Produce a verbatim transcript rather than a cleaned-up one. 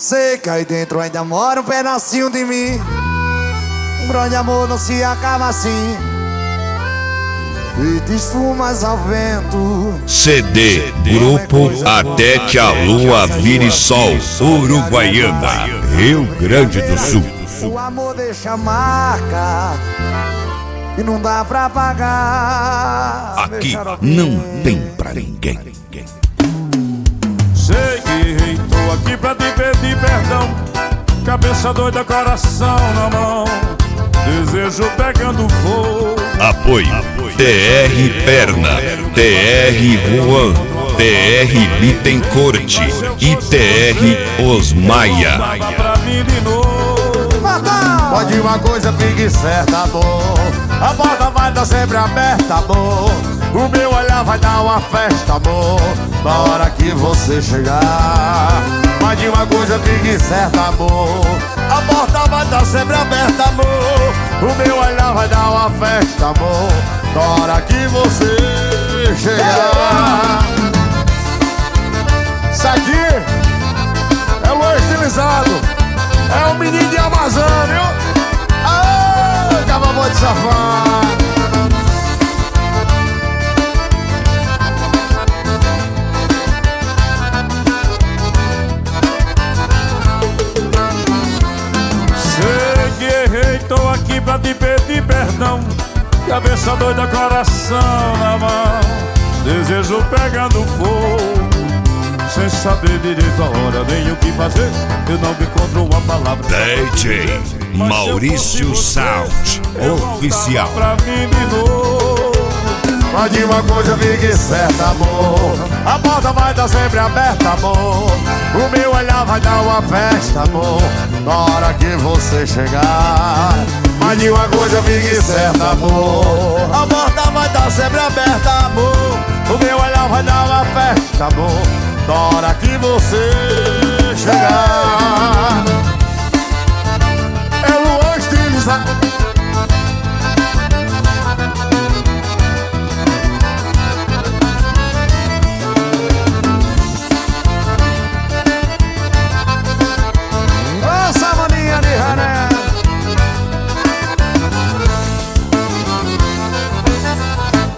Sei que aí dentro ainda mora um pedacinho de mim. Um grande amor não se acaba assim, feito espumas ao vento. C D Grupo Até Que a Lua Vire Sol, Uruguaiana, Rio Grande do Sul. O amor deixa marca e não dá pra pagar. Aqui não tem pra ninguém. Cheguei, tô aqui pra te pedir perdão. Cabeça doida, coração na mão, desejo pegando fogo. Apoio T R Perna, T R Juan, T R Bittencourt e T R Osmaia. Pode uma coisa, fique certa, amor, a porta vai estar sempre aberta, amor. O meu olhar vai dar uma festa, amor, na hora que você chegar. Mas de uma coisa, fique certa, amor, a porta vai estar sempre aberta, amor. O meu olhar vai dar uma festa, amor, na hora que você chegar. Isso aqui é o estilizado, é um menino de Amazônia, viu? Aê, acabou de safar. Cheguei, tô aqui pra te pedir perdão. Cabeça doida, coração na mão, desejo pegando fogo. Sem saber direito a hora, nem o que fazer, eu não encontro uma palavra. D J Maurício Sound Oficial. Pra mim de novo. Mas de uma coisa, fique certa, amor, a porta vai estar sempre aberta, amor. O meu olhar vai dar uma festa, amor, na hora que você chegar. Mas de uma coisa, fique certa, amor, a porta vai estar sempre aberta, amor. O meu olhar vai dar uma festa, amor, na hora que você chegar.